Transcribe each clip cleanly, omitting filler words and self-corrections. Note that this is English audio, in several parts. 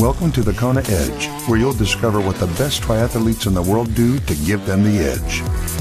Welcome to the Kona Edge, where you'll discover what the best triathletes in the world do to give them the edge.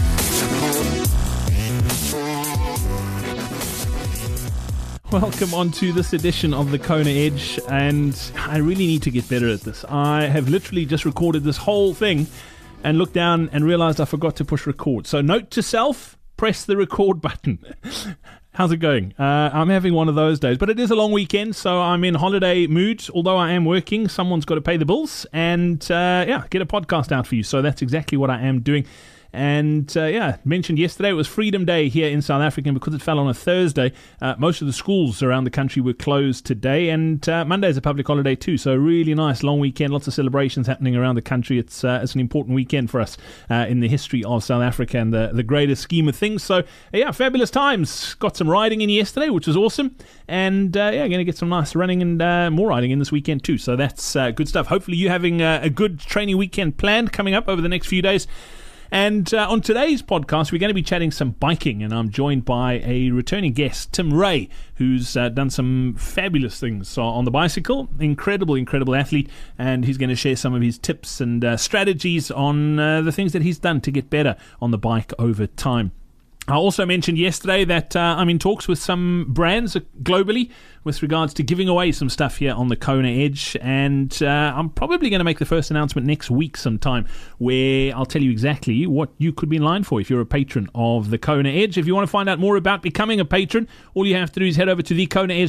Welcome on to this edition of the Kona Edge, and I really need to get better at this. I have literally just recorded this whole thing and looked down and realized I forgot to push record. So note to self, press the record button. How's it going? I'm having one of those days, but it is a long weekend, so I'm in holiday mood. Although I am working, someone's got to pay the bills and get a podcast out for you. So that's exactly what I am doing. And mentioned yesterday it was Freedom Day here in South Africa, and because it fell on a Thursday, most of the schools around the country were closed today, and Monday is a public holiday too, so a really nice long weekend, lots of celebrations happening around the country. It's an important weekend for us in the history of South Africa and the greater scheme of things. So fabulous times. Got some riding in yesterday, which was awesome, and going to get some nice running and more riding in this weekend too, so that's good stuff. Hopefully you're having a good training weekend planned coming up over the next few days. And on today's podcast, we're going to be chatting some biking, and I'm joined by a returning guest, Tim Ray, who's done some fabulous things on the bicycle. Incredible athlete, and he's going to share some of his tips and strategies on the things that he's done to get better on the bike over time. I also mentioned yesterday that I'm in talks with some brands globally with regards to giving away some stuff here on the Kona Edge, and I'm probably going to make the first announcement next week sometime where I'll tell you exactly what you could be in line for if you're a patron of the Kona Edge. If you want to find out more about becoming a patron, all you have to do is head over to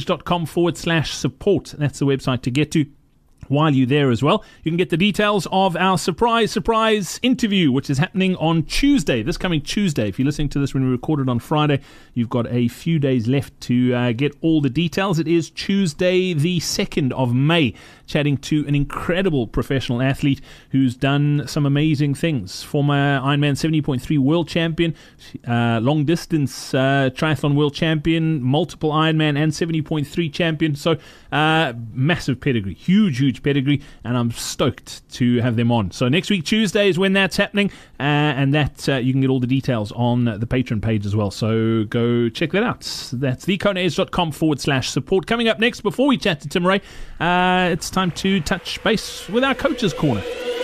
thekonaedge.com/support. That's the website to get to. While you're there as well, you can get the details of our surprise interview, which is happening on Tuesday, this coming Tuesday. If you're listening to this when we recorded on Friday, you've got a few days left to get all the details. It is Tuesday, the 2nd of May, chatting to an incredible professional athlete who's done some amazing things. Former Ironman 70.3 world champion, long distance triathlon world champion, multiple Ironman and 70.3 champion. So massive pedigree, huge pedigree, and I'm stoked to have them on. So next week Tuesday is when that's happening, and that you can get all the details on the Patreon page as well. So go check that out. That's thekonaedge.com/support. Coming up next, before we chat to Tim Ray, it's time to touch base with our Coach's Corner.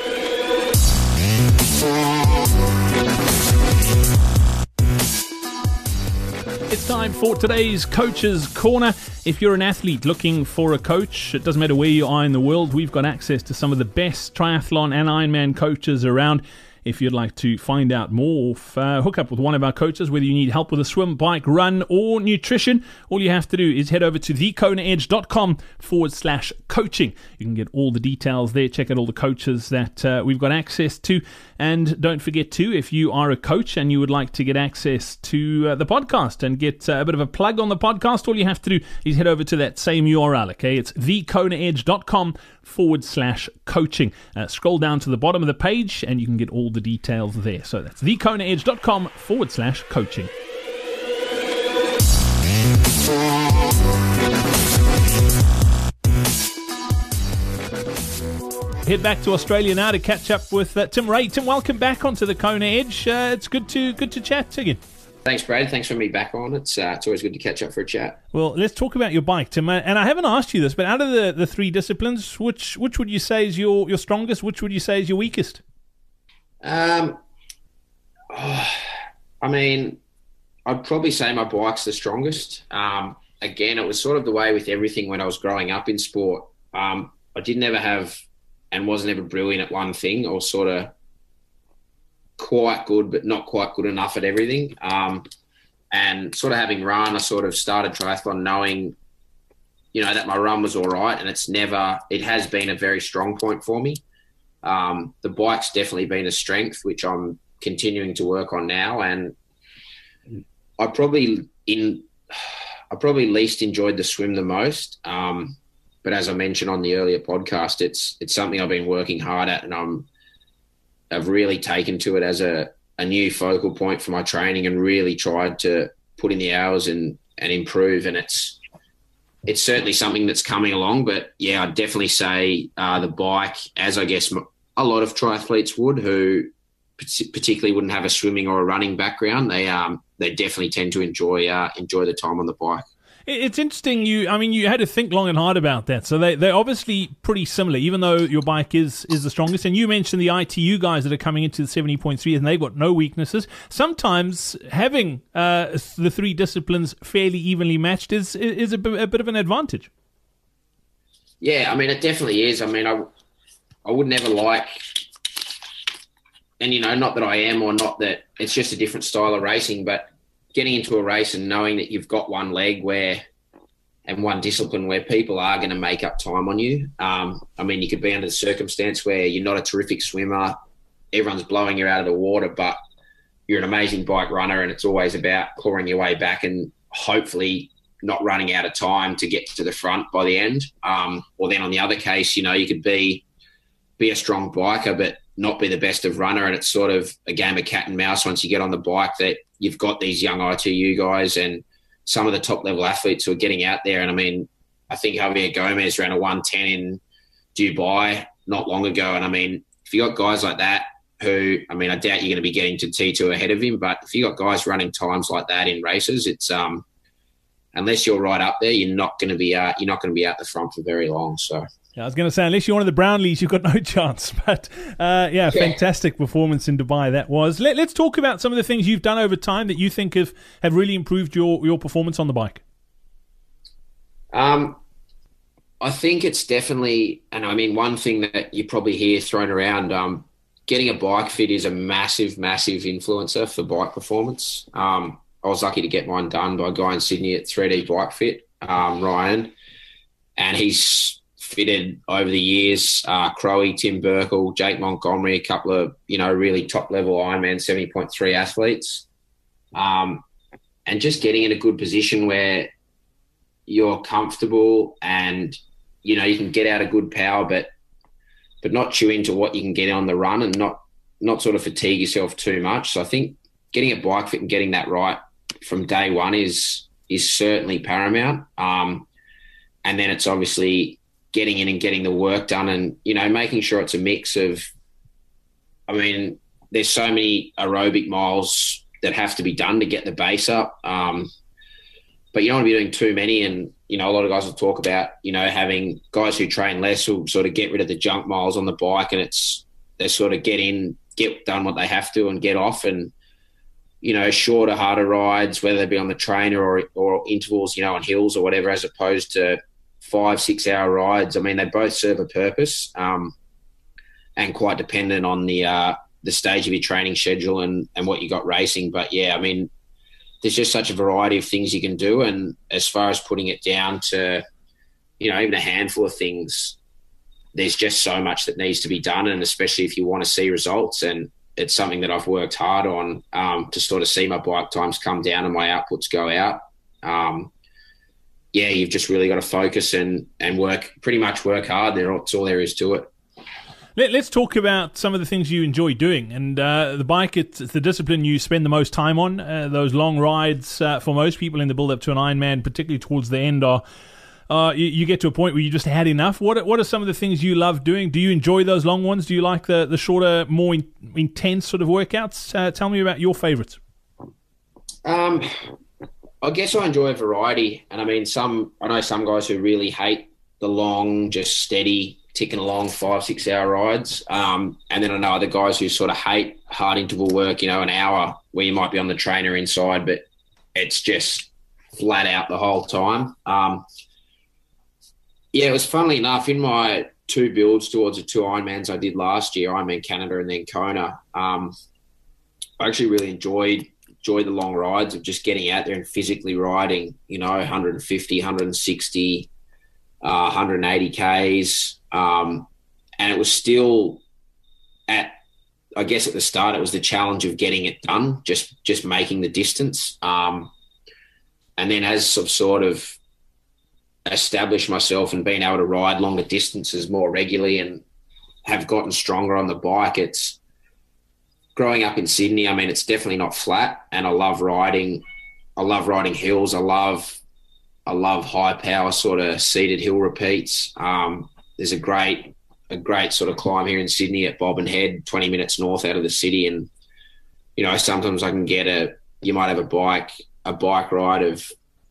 It's time for today's Coach's Corner. If you're an athlete looking for a coach, it doesn't matter where you are in the world, we've got access to some of the best triathlon and Ironman coaches around. If you'd like to find out more, hook up with one of our coaches, whether you need help with a swim, bike, run, or nutrition, all you have to do is head over to thekonaedge.com/coaching. You can get all the details there, check out all the coaches that we've got access to. And don't forget to, if you are a coach and you would like to get access to the podcast and get a bit of a plug on the podcast, all you have to do is head over to that same URL, okay? It's thekonaedge.com/coaching. Scroll down to the bottom of the page and you can get all the details there. So that's thekonaedge.com/coaching. Head back to Australia now to catch up with Tim Ray. Tim, welcome back onto the Kona Edge. It's good to chat again. Thanks, Brad. Thanks for me back on. It's always good to catch up for a chat. Well, let's talk about your bike, Tim. And I haven't asked you this, but out of the three disciplines, which would you say is your strongest? Which would you say is your weakest? I mean, I'd probably say my bike's the strongest. Again, it was sort of the way with everything when I was growing up in sport. I didn't ever have and wasn't ever brilliant at one thing, or sort of quite good but not quite good enough at everything. And sort of having run, I sort of started triathlon knowing, that my run was all right, and it has been a very strong point for me. The bike's definitely been a strength, which I'm continuing to work on now, and I probably least enjoyed the swim the most. But as I mentioned on the earlier podcast, it's something I've been working hard at, and I've really taken to it as a new focal point for my training and really tried to put in the hours and improve. And it's certainly something that's coming along. But yeah, I'd definitely say the bike, as I guess a lot of triathletes would, who particularly wouldn't have a swimming or a running background, they definitely tend to enjoy the time on the bike. It's interesting. You had to think long and hard about that. So they're obviously pretty similar, even though your bike is the strongest. And you mentioned the ITU guys that are coming into the 70.3, and they've got no weaknesses. Sometimes having the three disciplines fairly evenly matched is a bit of an advantage. Yeah, I mean, it definitely is. I mean, I would never like, and not that I am, or not that it's just a different style of racing, but getting into a race and knowing that you've got one leg and one discipline where people are going to make up time on you. I mean, you could be under the circumstance where you're not a terrific swimmer, everyone's blowing you out of the water, but you're an amazing bike runner, and it's always about clawing your way back and hopefully not running out of time to get to the front by the end. Or then on the other case, you could be a strong biker but not be the best of runner, and it's sort of a game of cat and mouse once you get on the bike, that you've got these young ITU guys and some of the top-level athletes who are getting out there. And, I mean, I think Javier Gomez ran a 1:10 in Dubai not long ago. And, I mean, if you got guys like that who, I mean, I doubt you're going to be getting to T2 ahead of him, but if you got guys running times like that in races, it's unless you're right up there, you're not going to be out the front for very long. So. Yeah, I was going to say, unless you're one of the Brownlees, you've got no chance. But, yeah, fantastic performance in Dubai that was. Let's talk about some of the things you've done over time that you think have really improved your performance on the bike. I think it's definitely, and I mean, one thing that you probably hear thrown around, getting a bike fit is a massive, massive influencer for bike performance. I was lucky to get mine done by a guy in Sydney at 3D Bike Fit, Ryan, and he's fitted over the years, Crowe, Tim Burkle, Jake Montgomery, a couple of, really top-level Ironman 70.3 athletes. And just getting in a good position where you're comfortable and, you can get out a good power, but not chew into what you can get on the run, and not sort of fatigue yourself too much. So I think getting a bike fit and getting that right from day one is certainly paramount. And then it's obviously getting in and getting the work done, and, making sure it's a mix of, I mean, there's so many aerobic miles that have to be done to get the base up. But you don't want to be doing too many. And, a lot of guys will talk about, having guys who train less will sort of get rid of the junk miles on the bike, and they sort of get done what they have to and get off, and, shorter, harder rides, whether they be on the trainer or intervals, on hills or whatever, as opposed to 5-6 hour rides. I mean, they both serve a purpose, and quite dependent on the stage of your training schedule and what you got racing. But yeah, I mean, there's just such a variety of things you can do. And as far as putting it down to, even a handful of things, there's just so much that needs to be done. And especially if you want to see results, and it's something that I've worked hard on, to sort of see my bike times come down and my outputs go out. Yeah, you've just really got to focus and pretty much work hard. That's all there is to it. Let's talk about some of the things you enjoy doing. And the bike, it's the discipline you spend the most time on. Those long rides, for most people in the build-up to an Ironman, particularly towards the end, you get to a point where you just had enough. What are some of the things you love doing? Do you enjoy those long ones? Do you like the shorter, more intense sort of workouts? Tell me about your favourites. I guess I enjoy a variety. And I mean, I know some guys who really hate the long, just steady, ticking along 5-6 hour rides. And then I know other guys who sort of hate hard interval work, an hour where you might be on the trainer inside, but it's just flat out the whole time. Yeah, it was funnily enough in my 2 builds towards the 2 Ironmans I did last year, Ironman Canada and then Kona. I actually really enjoyed the long rides of just getting out there and physically riding, 150, 160, 180 Ks. And it was still I guess at the start, it was the challenge of getting it done, just making the distance. And then as I've sort of established myself and been able to ride longer distances more regularly and have gotten stronger on the bike, it's growing up in Sydney. I mean, it's definitely not flat, and I love riding hills. I love high power sort of seated hill repeats. There's a great sort of climb here in Sydney at Bobbin Head, 20 minutes north out of the city. And, sometimes I can you might have a bike ride of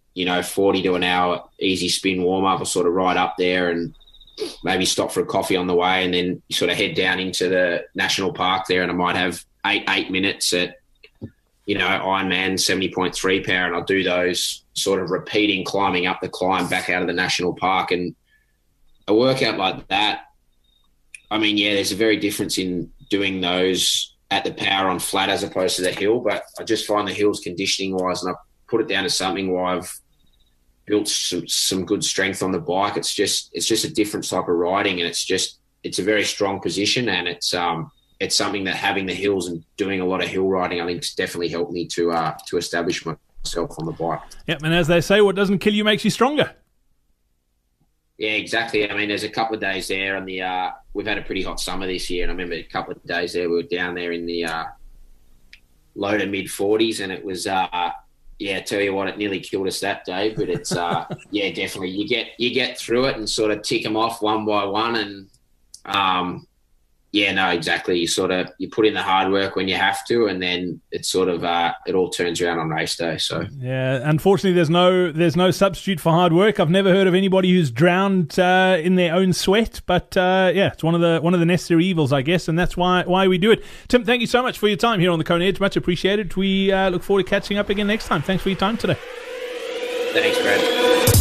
40 to an hour easy spin warm up, or sort of right up there, and maybe stop for a coffee on the way, and then you sort of head down into the national park there, and I might have 8 minutes at, Ironman 70.3 power, and I'll do those sort of repeating, climbing up the climb back out of the national park. And a workout like that, I mean, yeah, there's a very difference in doing those at the power on flat as opposed to the hill, but I just find the hills conditioning wise, and I put it down to something where I've built some good strength on the bike. It's just a different type of riding, and it's a very strong position, and it's something that having the hills and doing a lot of hill riding, I think, has definitely helped me to establish myself on the bike. Yep, and as they say, what doesn't kill you makes you stronger. Yeah, exactly. I mean, there's a couple of days there on the we've had a pretty hot summer this year, and I remember a couple of days there we were down there in the low to mid 40s, and it was I tell you what, it nearly killed us that day. But it's yeah, definitely you get through it and sort of tick them off one by one, and yeah, no, exactly. You put in the hard work when you have to, and then it's sort of it all turns around on race day. So yeah, unfortunately, there's no substitute for hard work. I've never heard of anybody who's drowned in their own sweat, but yeah, it's one of the necessary evils, I guess, and that's why we do it. Tim, thank you so much for your time here on the Kona Edge. Much appreciated. We look forward to catching up again next time. Thanks for your time today. Thanks, Brad.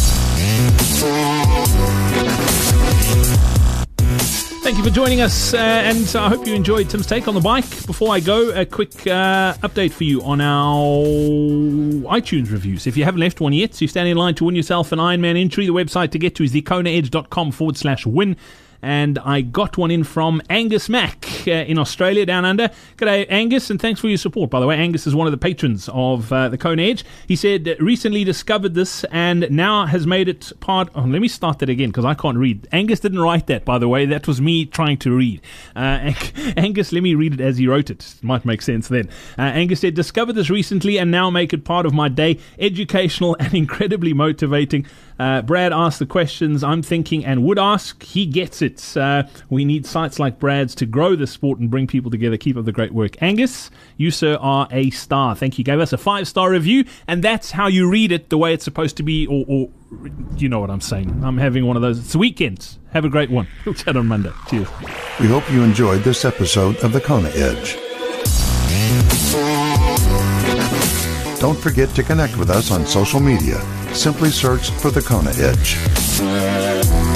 Thank you for joining us, and I hope you enjoyed Tim's take on the bike. Before I go, a quick update for you on our iTunes reviews. If you haven't left one yet, so you stand in line to win yourself an Ironman entry. The website to get to is thekonaedge.com/win. And I got one in from Angus Mack in Australia, down under. G'day, Angus, and thanks for your support, by the way. Angus is one of the patrons of the Kona Edge. He said, recently discovered this and now has made it part... Oh, let me start that again because I can't read. Angus didn't write that, by the way. That was me trying to read. Angus, let me read it as he wrote it. It might make sense then. Angus said, discovered this recently and now make it part of my day. Educational and incredibly motivating. Brad asked the questions I'm thinking and would ask. He gets it. We need sites like Brad's to grow the sport and bring people together. Keep up the great work. Angus, you, sir, are a star. Thank you. Gave us a 5-star review, and that's how you read it the way it's supposed to be, or you know what I'm saying. I'm having one of those. It's weekends. Have a great one. We'll chat on Monday. Cheers. We hope you enjoyed this episode of the Kona Edge. Don't forget to connect with us on social media. Simply search for the Kona Edge.